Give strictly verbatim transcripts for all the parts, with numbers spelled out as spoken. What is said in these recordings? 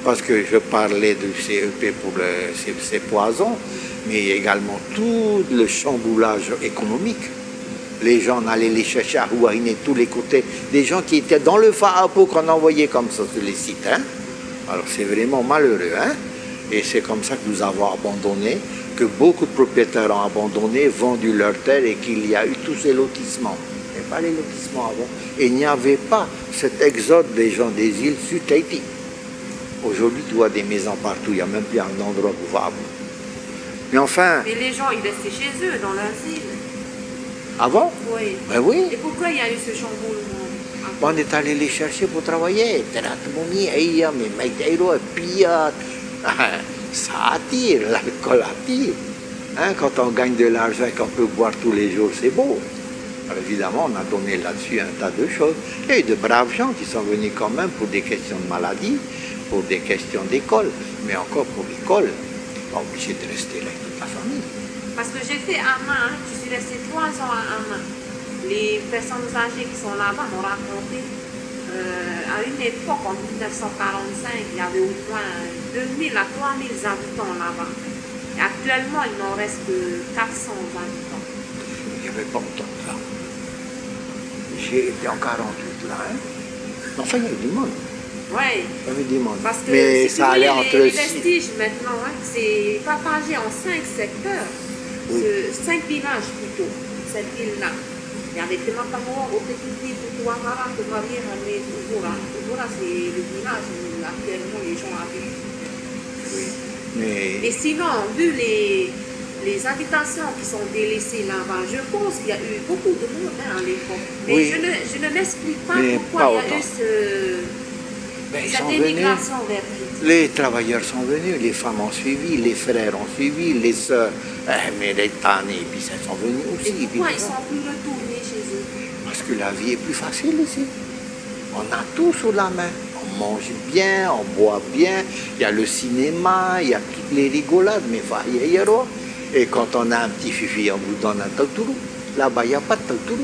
parce que je parlais du C E P pour le, ces, ces poisons, mais également tout le chamboulage économique. Les gens, on allait les chercher à Rouaine de tous les côtés. Des gens qui étaient dans le Faapo qu'on envoyait comme ça sur les sites. Hein? Alors c'est vraiment malheureux. Hein? Et c'est comme ça que nous avons abandonné, que beaucoup de propriétaires ont abandonné, vendu leurs terres et qu'il y a eu tous ces lotissements. Il n'y avait pas les lotissements avant. Et il n'y avait pas cet exode des gens des îles sur Tahiti. Aujourd'hui, tu vois des maisons partout, il n'y a même plus un endroit où va. Mais enfin... Mais les gens, ils restaient chez eux, dans leurs îles. Avant? Oui. Ben oui. Et pourquoi il y a eu ce chamboulement? On est allé les chercher pour travailler. Ça attire, l'alcool attire. Hein, quand on gagne de l'argent et qu'on peut boire tous les jours, c'est beau. Alors évidemment, on a donné là-dessus un tas de choses. Il y a eu de braves gens qui sont venus quand même pour des questions de maladie, pour des questions d'école. Mais encore pour l'école, on n'est pas obligé de rester là avec toute la famille. Parce que j'ai fait Amma, je suis restée trois ans à Amma. Les personnes âgées qui sont là-bas m'ont raconté, euh, à une époque, en mille neuf cent quarante-cinq, il y avait au moins deux mille à trois mille habitants là-bas. Et actuellement, il n'en reste que quatre cents habitants. Il n'y avait pas autant de ça. J'ai été en quarante-huit là. Hein. Enfin, il y avait du monde. Oui. Il y avait du monde. Parce que mais si ça vous allait voulez, entre les, les six... vestiges maintenant, hein, c'est partagé en cinq secteurs. Oui. Ce, cinq villages plutôt, cette ville-là. Il y avait Tematamo, Opekiti, Putuamara, Tumarira, mais Tugura. Tugura, c'est le village où actuellement les gens habitent. Oui. Mais... Et sinon, vu les, les habitations qui sont délaissées là-bas, je pense qu'il y a eu beaucoup de monde hein, à l'époque. Mais oui. je ne, je ne m'explique pas mais pourquoi pas il y a autant. eu ce, ben, ils cette sont émigration venus. vers Tahiti. Les travailleurs sont venus, les femmes ont suivi, les frères ont suivi, les sœurs, eh, mais les tannes, puis elles sont venues aussi. Et pourquoi puis, ils sont plus retournés chez eux? Parce que la vie est plus facile ici. On a tout sous la main. On mange bien, on boit bien, il y a le cinéma, il y a toutes les rigolades, mais et quand on a un petit fifi, on vous donne un tauturu. Là-bas, il n'y a pas de tauturu.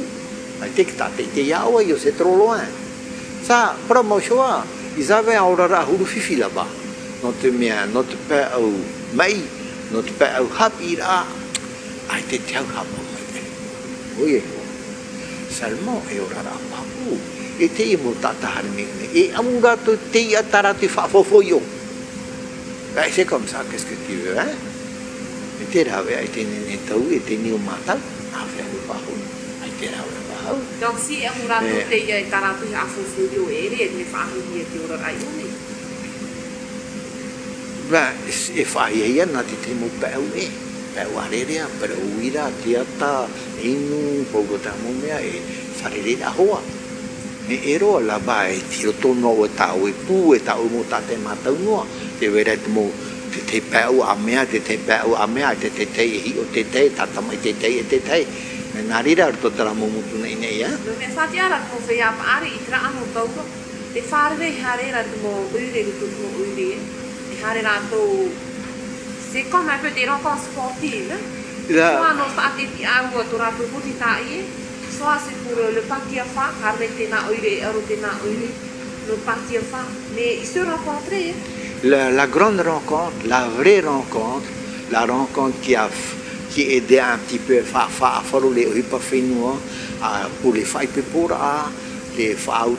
C'est trop loin. Ça, promotion, ils avaient un aurora fifi là-bas. Notre mien, notre père, Maï, notre père, Habira, a été très oui. Seulement, il y aura pas beaucoup. Et tu es et Amungato te atarati fa fofoyo. C'est comme ça, qu'est-ce que tu veux, hein? Et tu es été né tau, et tu es né au matal, affaire de bahou. Et tu es bahou. Donc si Amungato te atarati fa fofoyo, et il ne fa rien de aurora ioni. Ben, et fa rien, n'a été mon père, oui. Pewarerea, Peruira, Tiata, Inu, Bogotamumia, et Farere da Hoa. E ero là-bas, e tiro tono e tau e pu, e tau mo tate matau noa. Te weret mo, te te peu a mea, te te peu a mea, te te te e hi o te te, tata mai te te e te te. Me narira ar to tara mo mutu nei nei, eh? No me fati ara mo fe ap ari i tra anu tauko. Te wharere harera mo uire rutu mo uire. E harera to... C'est comme un peu des rencontres sportives. Soit nos athlètes à ou à soit c'est pour le parti à faire, le parti à faire. Mais ils se rencontraient. La, la grande rencontre, la vraie rencontre, la rencontre qui a qui aidait un petit peu à faire les pour les faire les